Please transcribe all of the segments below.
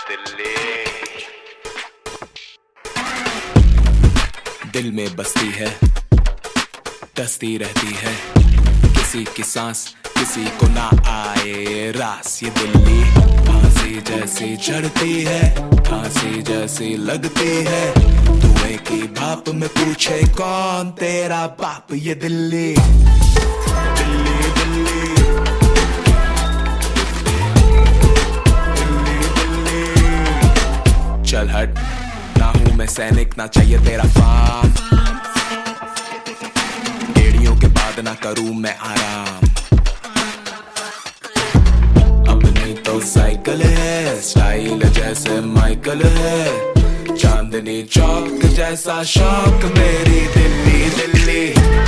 दिल्ली। दिल में बसती है, टसती रहती है, किसी की सांस किसी को ना आए रास। ये दिल्ली फांसी जैसी चढ़ती है, फांसी जैसी लगती है, धुएं की भाप में पूछे कौन तेरा बाप। ये दिल्ली दिल्ली दिल्ली चल हट, ना हूं मैं सैनिक, ना चाहिए तेरा फार्म। एड़ियों के बाद ना करूं मैं आराम। अब नहीं तो साइकिल है, स्टाइल जैसे माइकल है, चांदनी चौक जैसा शौक मेरी दिल्ली दिल्ली।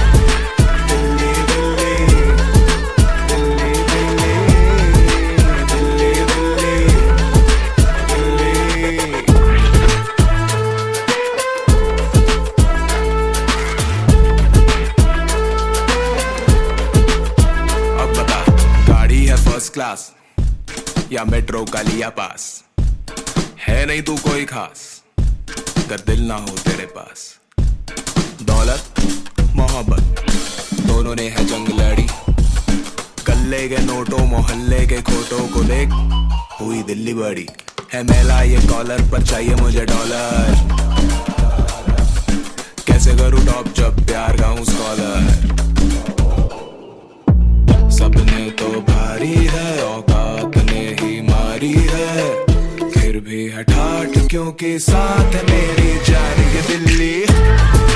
फर्स्ट क्लास या मेट्रो का लिया पास, है नहीं तू कोई खास अगर दिल ना हो तेरे पास। दौलत मोहब्बत दोनों ने है जंग लड़ी, गल्ले के नोटों मोहल्ले के खोटों को देख हुई दिल्ली बड़ी। है मेला ये कॉलर पर चाहिए मुझे डॉलर, कैसे करूं टॉप जब प्यार का हूं स्कॉलर। सबने तो भारी है, औकात ने ही मारी है, फिर भी हठाठ क्योंकि साथ मेरी जान। ये दिल्ली